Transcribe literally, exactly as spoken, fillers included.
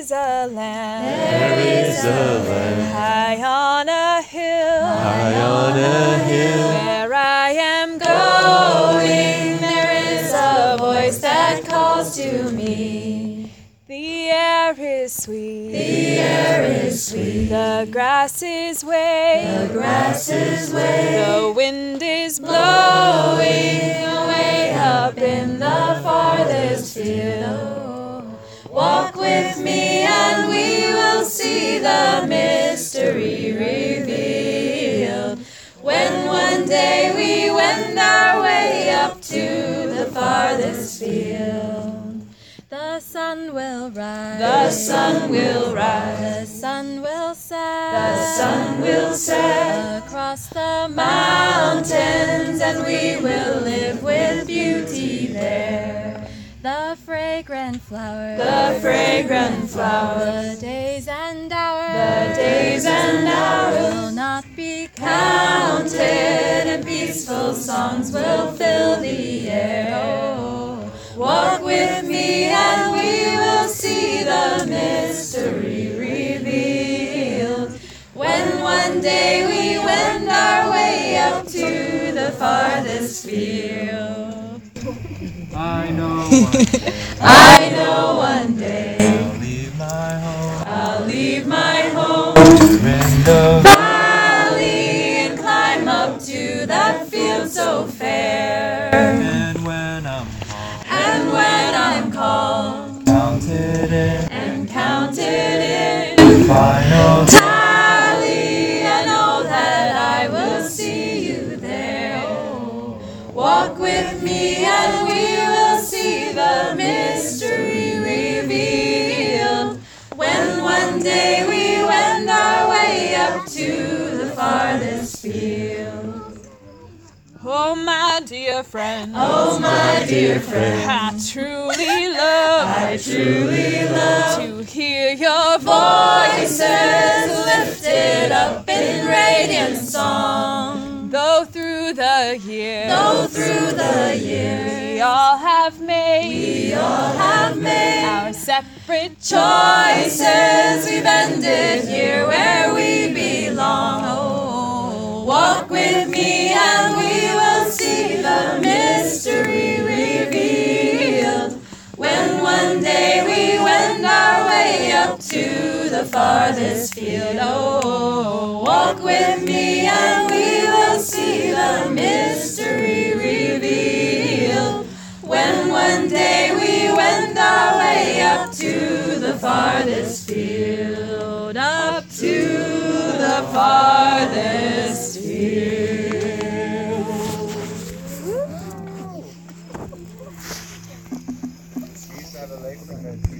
is a land, there is a land, high on a hill, high on a hill, where I am going. There is a voice that calls to me. The air is sweet, the air is sweet, the grass is waving, the grass is waving, the wind is blowing away up in the farthest field. Walk with me and we will see the mystery revealed. When one day we wend our way up to the farthest field. The sun will rise, The sun will the rise, sun will set, the sun will set across the mountains, and we will live with beauty there. The fragrant flowers, The fragrant flowers, the days and hours, the days and hours will not be counted, counted. and peaceful songs will fill the air. Oh, Walk with me and we will see the mystery revealed. When one day we wend our way up to the farthest field. I know one day I know one day I'll leave my home I'll leave my home in the valley and climb up to that field so fair. and when I'm home, And when I'm called counted in and counted in final tally, I know that I will see you there. Oh, walk with me and we will see the mystery revealed. When one day we wend our way up to the farthest field. oh, my dear friend, Oh, my dear friend, I truly love I truly love to hear your voices voices lifted up in radiant song. Though through the years, Though through the we years all have made we all have made our separate choices, we've ended here where we belong. Oh, walk with me and we will see the mystery revealed. When one day we wend our way up to the farthest field. Oh, walk with me and we will see the mystery revealed. When one day we wend our way up to the farthest field, up to the farthest